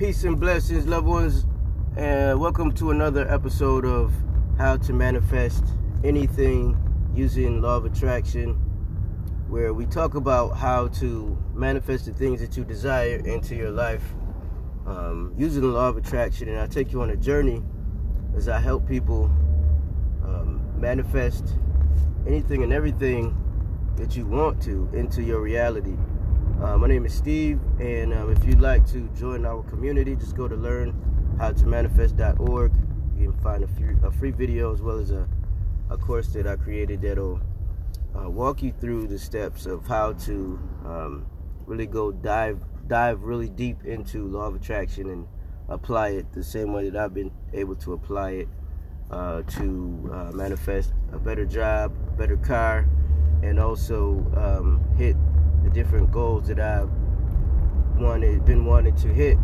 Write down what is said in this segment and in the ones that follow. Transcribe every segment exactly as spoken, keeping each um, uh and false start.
Peace and blessings, loved ones, and welcome to another episode of How to Manifest Anything Using Law of Attraction, where we talk about how to manifest the things that you desire into your life um, using the Law of Attraction. And I take you on a journey as I help people um, manifest anything and everything that you want to into your reality. Uh, my name is Steve, and um, if you'd like to join our community, just go to learn how to manifest dot org. You can find a, few, a free video as well as a, a course that I created that'll uh, walk you through the steps of how to um, really go dive dive really deep into Law of Attraction and apply it the same way that I've been able to apply it uh, to uh, manifest a better job, better car, and also um, hit the different goals that I've wanted, been wanting to hit.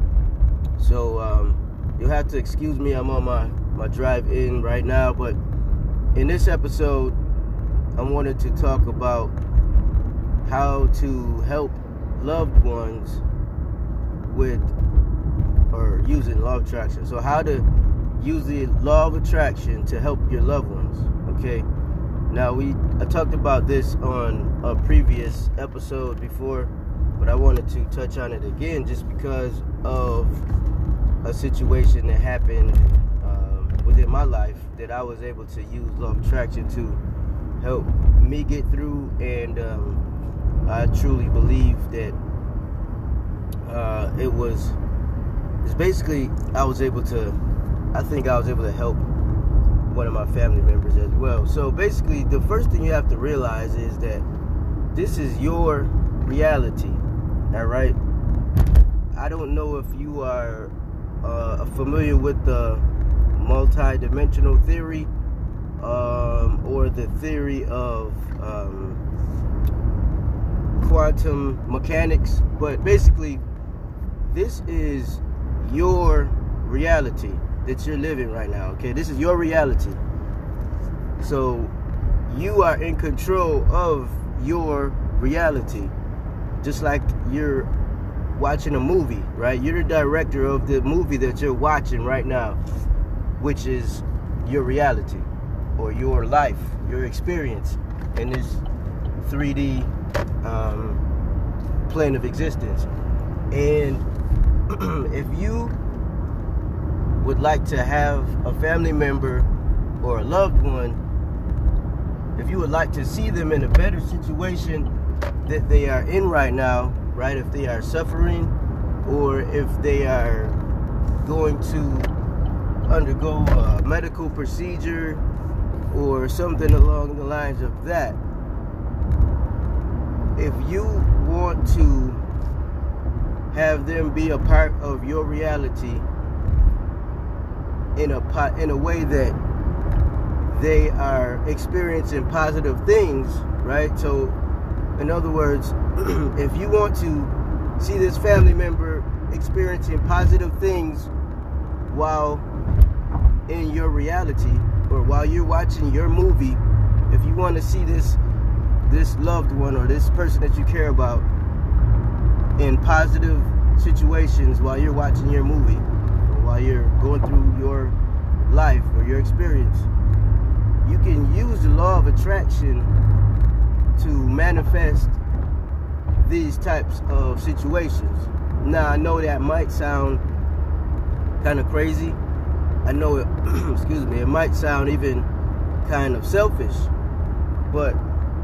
So um, you'll have to excuse me, I'm on my, my drive in right now, but in this episode, I wanted to talk about how to help loved ones with, or using Law of Attraction. So how to use the Law of Attraction to help your loved ones, okay? Now, we I talked about this on a previous episode before, but I wanted to touch on it again just because of a situation that happened um, within my life that I was able to use Law of Attraction to help me get through, and um, I truly believe that uh, it was, it's basically, I was able to, I think I was able to help one of my family members as well. So basically, the first thing you have to realize is that this is your reality, all right? I don't know if you are uh, familiar with the multi-dimensional theory um, or the theory of um, quantum mechanics, but basically, this is your reality that you're living right now, okay? This is your reality. So you are in control of your reality, just like you're watching a movie, right? You're the director of the movie that you're watching right now, which is your reality or your life, your experience in this three D um, plane of existence. And if you would like to have a family member or a loved one, if you would like to see them in a better situation that they are in right now, right? If they are suffering, or if they are going to undergo a medical procedure or something along the lines of that, if you want to have them be a part of your reality in a in a way that they are experiencing positive things, right? So, in other words, if you want to see this family member experiencing positive things while in your reality, or while you're watching your movie, if you want to see this this loved one or this person that you care about in positive situations while you're watching your movie, while you're going through your life or your experience, you can use the Law of Attraction to manifest these types of situations. Now, I know that might sound kind of crazy. I know it, excuse me, it might sound even kind of selfish, but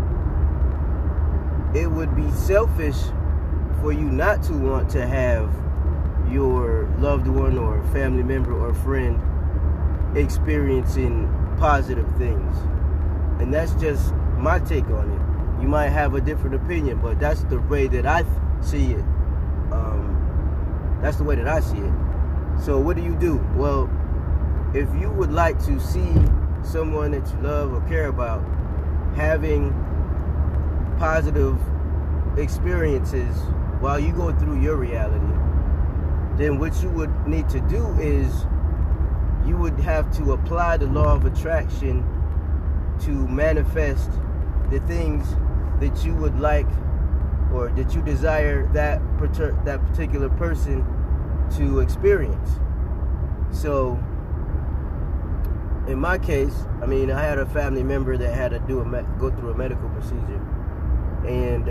it would be selfish for you not to want to have your loved one or family member or friend experiencing positive things. And that's just my take on it. You might have a different opinion, but that's the way that I see it. Um, that's the way that I see it. So what do you do? Well, if you would like to see someone that you love or care about having positive experiences while you go through your reality, then what you would need to do is you would have to apply the Law of Attraction to manifest the things that you would like or that you desire that that particular person to experience. So in my case, I mean, I had a family member that had to do a me- go through a medical procedure, and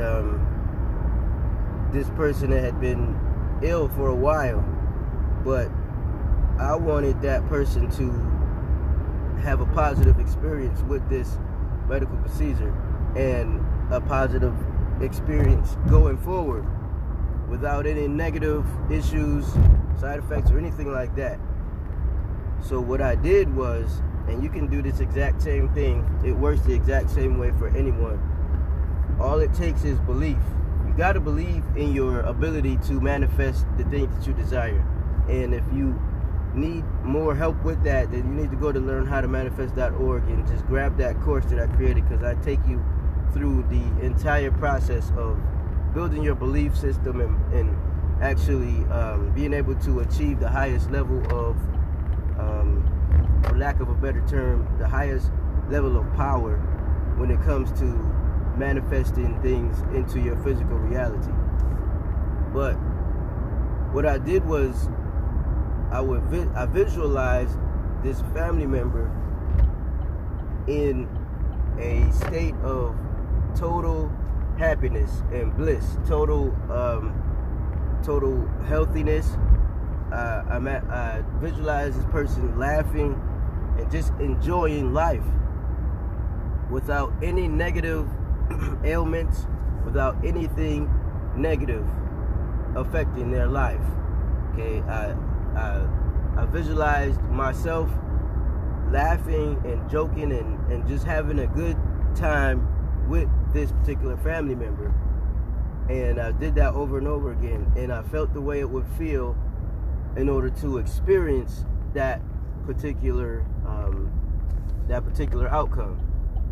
um, this person that had been ill for a while, but I wanted that person to have a positive experience with this medical procedure and a positive experience going forward without any negative issues, side effects, or anything like that. So what I did was, and you can do this exact same thing, it works the exact same way for anyone. All it takes is belief. You got to believe in your ability to manifest the things that you desire. And if you need more help with that, then you need to go to learn how to manifest dot org and just grab that course that I created, because I take you through the entire process of building your belief system and, and actually um, being able to achieve the highest level of, um, for lack of a better term, the highest level of power when it comes to manifesting things into your physical reality. But what I did was I would vi- I visualized this family member in a state of total happiness and bliss, total um, total healthiness. Uh, I'm at, I visualize this person laughing and just enjoying life without any negative ailments, without anything negative affecting their life. Okay, I, I, I visualized myself laughing and joking and, and just having a good time with this particular family member. And I did that over and over again, and I felt the way it would feel in order to experience that particular um, that particular outcome.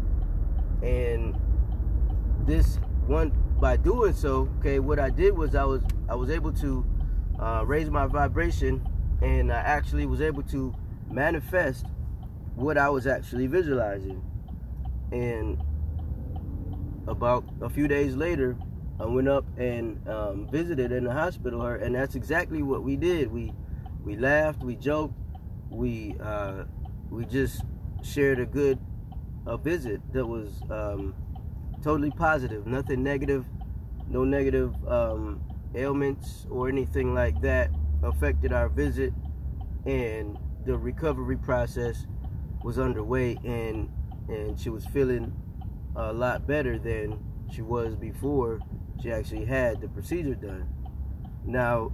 And this one, by doing so, okay, what I did was I was I was able to uh, raise my vibration, and I actually was able to manifest what I was actually visualizing. And about a few days later, I went up and um, visited in the hospital her, and that's exactly what we did. We we laughed, we joked, we uh, we just shared a good a visit that was um, totally positive, nothing negative, no negative um, ailments or anything like that affected our visit, and the recovery process was underway, and and she was feeling a lot better than she was before she actually had the procedure done. Now,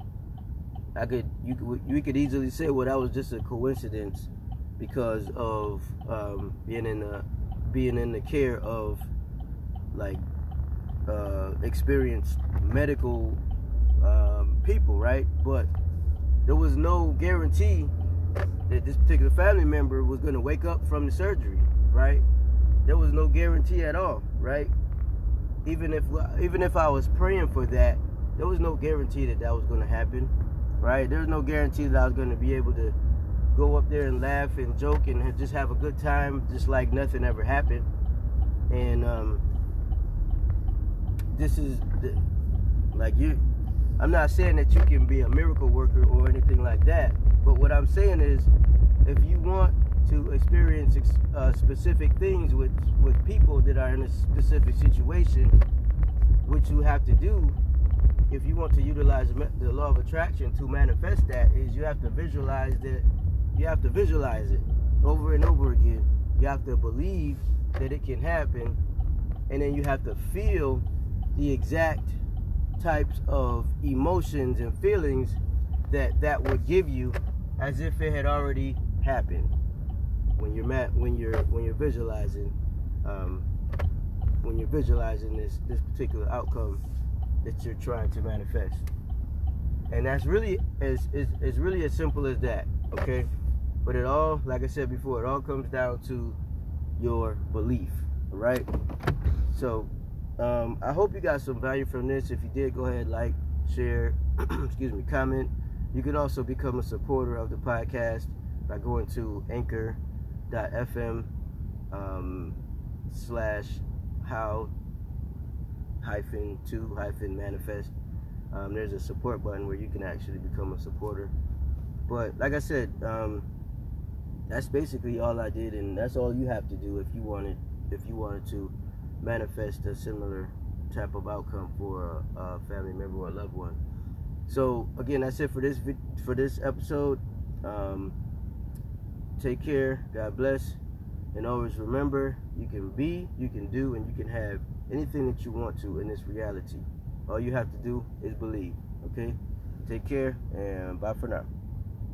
I could you could you could easily say, well, that was just a coincidence because of um, being in the being in the care of like uh, experienced medical um, people, right? But there was no guarantee that this particular family member was going to wake up from the surgery, right? There was no guarantee at all, right? Even if even if I was praying for that, there was no guarantee that that was going to happen, right? There was no guarantee that I was going to be able to go up there and laugh and joke and just have a good time, just like nothing ever happened. And um, this is the, like you. I'm not saying that you can be a miracle worker or anything like that, but what I'm saying is, if you want to experience uh, specific things with with people that are in a specific situation, what you have to do, if you want to utilize the law of attraction to manifest that, is you have to visualize that. You have to visualize it over and over again. You have to believe that it can happen, and then you have to feel the exact types of emotions and feelings that that would give you, as if it had already happened. When you're mat, when you're when you're visualizing, um, when you're visualizing this this particular outcome that you're trying to manifest, and that's really as is is really as simple as that. Okay, but it all, like I said before, it all comes down to your belief, right? So, um, I hope you got some value from this. If you did, go ahead, like, share, excuse me, comment. You can also become a supporter of the podcast by going to anchor dot f m um, slash how hyphen to hyphen manifest. Um, there's a support button where you can actually become a supporter. But like I said, um, that's basically all I did, and that's all you have to do if you wanted if you wanted to manifest a similar type of outcome for a, a family member or a loved one. So again, that's it for this for this episode. Um, take care. God bless. And always remember, you can be, you can do, and you can have anything that you want to in this reality. All you have to do is believe. Okay? Take care, and bye for now.